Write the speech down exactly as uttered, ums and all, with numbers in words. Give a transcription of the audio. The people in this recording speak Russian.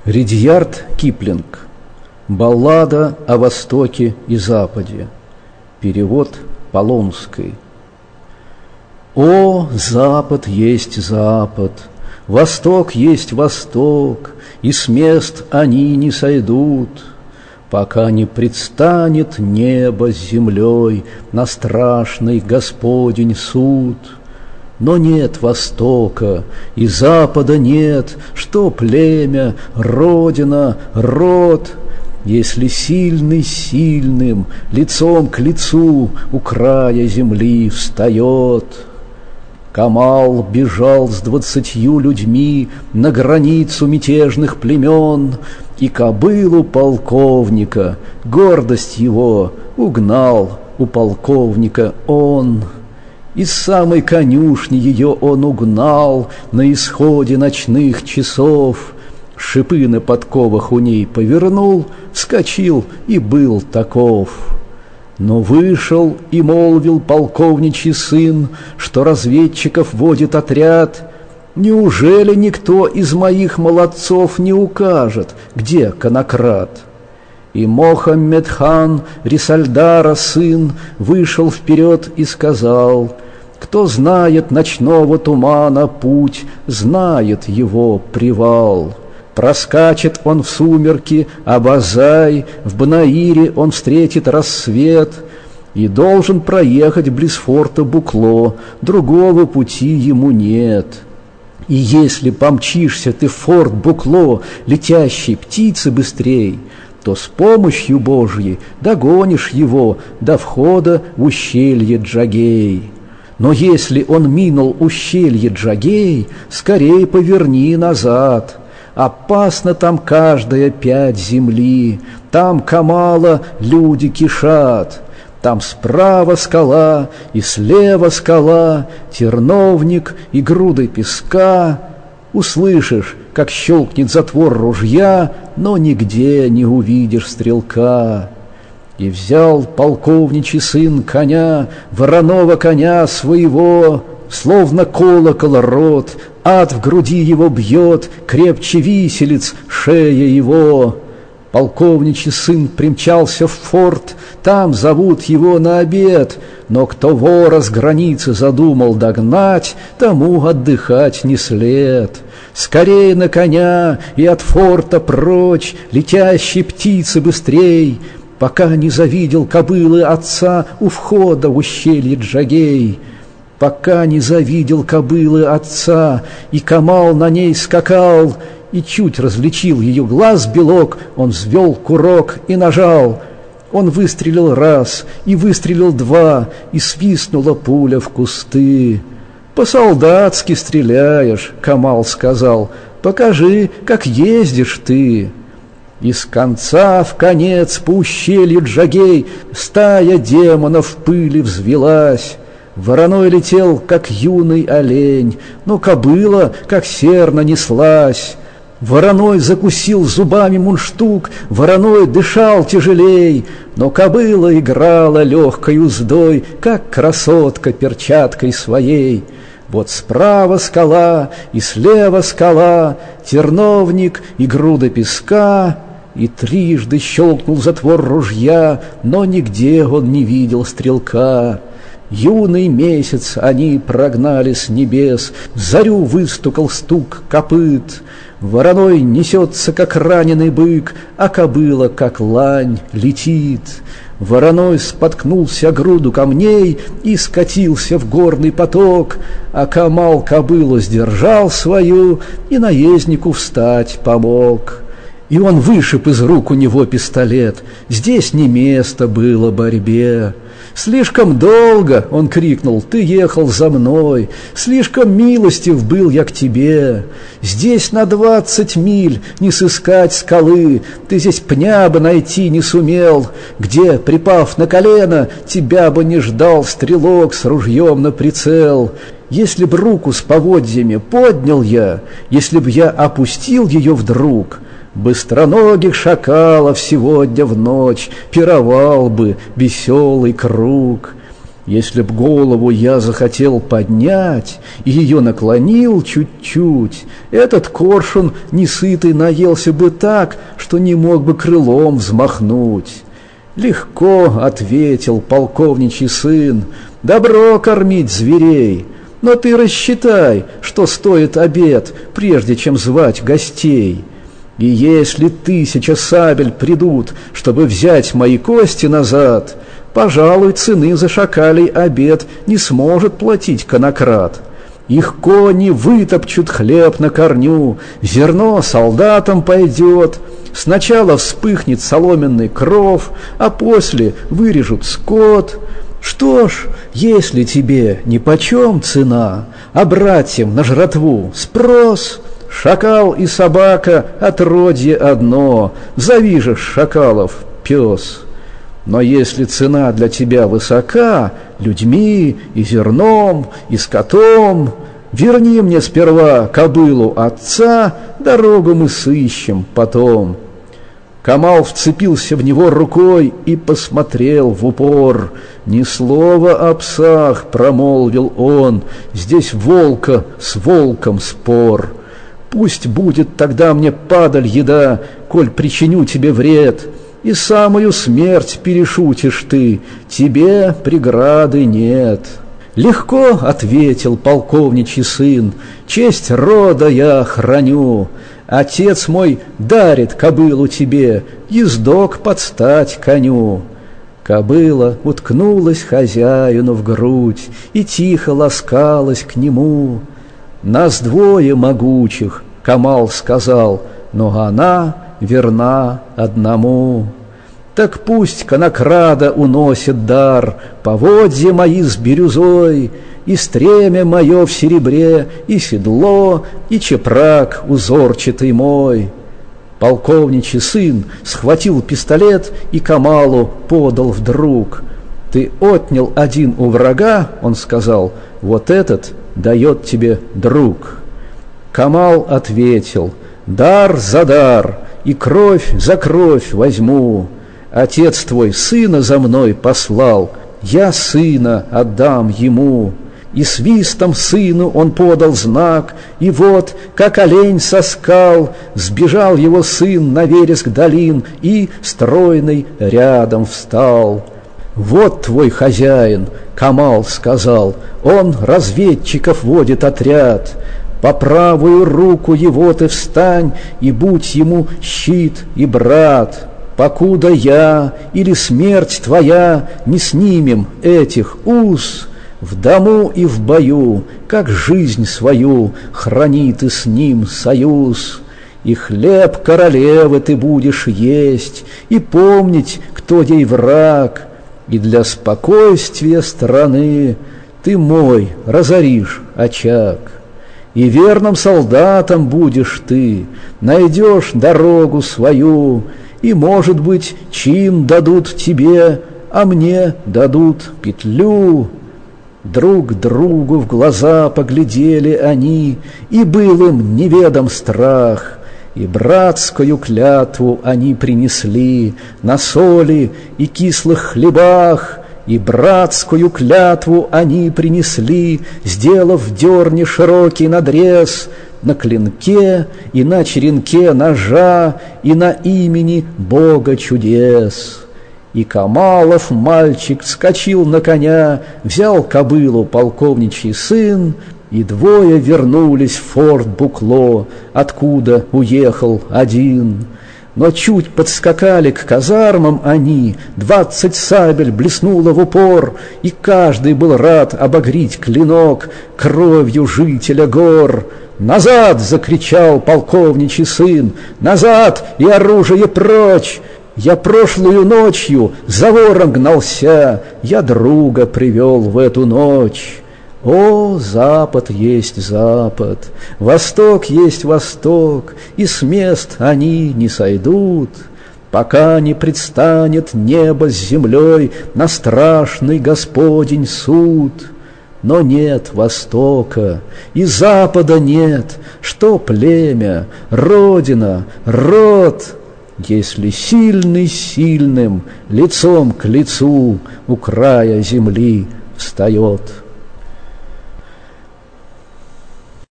Ридьярд Киплинг. Баллада о Востоке и Западе. Перевод Полонской. О, Запад есть Запад, Восток есть Восток, и с мест они не сойдут, пока не предстанет небо с землей на страшный Господень суд. Но нет Востока и Запада нет, что племя, родина, род, если сильный сильным лицом к лицу у края земли встает. Камал бежал с двадцатью людьми на границу мятежных племен, и кобылу полковника, гордость его, угнал у полковника он. Из самой конюшни ее он угнал на исходе ночных часов, шипы на подковах у ней повернул, вскочил и был таков. Но вышел и молвил полковничий сын, что разведчиков водит отряд: неужели никто из моих молодцов не укажет, где конократ? И Мохаммед-хан, Рисальдара сын, вышел вперед и сказал: кто знает ночного тумана путь, знает его привал. Проскачет он в сумерки Абазай, в Банаире он встретит рассвет, и должен проехать близ форта Букло, другого пути ему нет. И если помчишься ты в форт Букло, летящей птицы быстрей, то с помощью Божьей догонишь его до входа в ущелье Джагей. Но если он минул ущелье Джагей, скорей поверни назад. Опасно там каждая пять земли, там Камала люди кишат. Там справа скала и слева скала, терновник и груды песка. Услышишь, как щелкнет затвор ружья, но нигде не увидишь стрелка. И взял полковничий сын коня, вороного коня своего, словно колокол рот, ад в груди его бьет, крепче виселиц шея его. Полковничий сын примчался в форт, там зовут его на обед, но кто вора с границы задумал догнать, тому отдыхать не след. Скорей на коня и от форта прочь, летящей птицы быстрей, пока не завидел кобылы отца у входа в ущелье Джагей. Пока не завидел кобылы отца, и Камал на ней скакал, и чуть различил ее глаз белок, он взвел курок и нажал. Он выстрелил раз, и выстрелил два, и свистнула пуля в кусты. «По-солдатски стреляешь», — Камал сказал, — «покажи, как ездишь ты». Из конца в конец по ущелью Джагей стая демонов в пыли взвелась. Вороной летел, как юный олень, но кобыла, как серна, неслась. Вороной закусил зубами мундштук, вороной дышал тяжелей, но кобыла играла легкой уздой, как красотка перчаткой своей. Вот справа скала и слева скала, терновник и груда песка, и трижды щелкнул затвор ружья, но нигде он не видел стрелка. Юный месяц они прогнали с небес, в зарю выстукал стук копыт. Вороной несется, как раненый бык, а кобыла, как лань, летит. Вороной споткнулся о груду камней и скатился в горный поток, а Камал кобылу сдержал свою и наезднику встать помог. И он вышиб из рук у него пистолет, здесь не место было борьбе. «Слишком долго, — он крикнул, — ты ехал за мной, слишком милостив был я к тебе. Здесь на двадцать миль не сыскать скалы, ты здесь пня бы найти не сумел, где, припав на колено, тебя бы не ждал стрелок с ружьем на прицел. Если б руку с поводьями поднял я, если б я опустил ее вдруг, быстроногих шакалов сегодня в ночь пировал бы веселый круг. Если б голову я захотел поднять и ее наклонил чуть-чуть, этот коршун несытый наелся бы так, что не мог бы крылом взмахнуть. Легко, — ответил полковничий сын, — добро кормить зверей, но ты рассчитай, что стоит обед, прежде чем звать гостей. И если тысяча сабель придут, чтобы взять мои кости назад, пожалуй, цены за шакалий обед не сможет платить конокрад. Их кони вытопчут хлеб на корню, зерно солдатам пойдет. Сначала вспыхнет соломенный кров, а после вырежут скот. Что ж, если тебе нипочем цена, а братьям на жратву спрос, шакал и собака отродье одно, зови же шакалов пес. Но если цена для тебя высока людьми и зерном, и скотом, верни мне сперва кобылу отца, дорогу мы сыщем потом. Камал вцепился в него рукой и посмотрел в упор. Ни слова о псах, — промолвил он, — здесь волка с волком спор. Пусть будет тогда мне падаль еда, коль причиню тебе вред, и самую смерть перешутишь ты, тебе преграды нет. Легко, — ответил полковничий сын, — честь рода я храню. Отец мой дарит кобылу тебе, ездок подстать коню. Кобыла уткнулась хозяину в грудь и тихо ласкалась к нему. Нас двое могучих, — Камал сказал, — но она верна одному. Так пусть конокрада уносит дар, поводья мои с бирюзой, и стремя мое в серебре, и седло, и чепрак узорчатый мой. Полковничий сын схватил пистолет и Камалу подал вдруг. Ты отнял один у врага, — он сказал, — вот этот дает тебе друг. Камал ответил, дар за дар, и кровь за кровь возьму. Отец твой сына за мной послал, я сына отдам ему. И свистом сыну он подал знак, и вот, как олень со скал, сбежал его сын на вереск долин и стройный рядом встал. Вот твой хозяин, — Камал сказал, — он разведчиков водит отряд. По правую руку его ты встань, и будь ему щит и брат. Покуда я или смерть твоя не снимем этих уз, в дому и в бою, как жизнь свою, храни ты с ним союз. И хлеб королевы ты будешь есть, и помнить, кто ей враг, и для спокойствия страны ты мой разоришь очаг. И верным солдатом будешь ты, найдешь дорогу свою, и, может быть, чин дадут тебе, а мне дадут петлю. Друг другу в глаза поглядели они, и был им неведом страх, и братскую клятву они принесли на соли и кислых хлебах, и братскую клятву они принесли, сделав в дерне широкий надрез на клинке и на черенке ножа и на имени Бога чудес. И Камалов мальчик вскочил на коня, взял кобылу полковничий сын, и двое вернулись в форт Букло, откуда уехал один. Но чуть подскакали к казармам они, двадцать сабель блеснуло в упор, и каждый был рад обогреть клинок кровью жителя гор. «Назад!» — закричал полковничий сын, «назад и оружие прочь! Я прошлую ночью за вором гнался, я друга привел в эту ночь». О, Запад есть Запад, Восток есть Восток, и с мест они не сойдут, пока не предстанет небо с землей на страшный Господень суд. Но нет Востока, и Запада нет, что племя, родина, род, если сильный сильным лицом к лицу у края земли встает.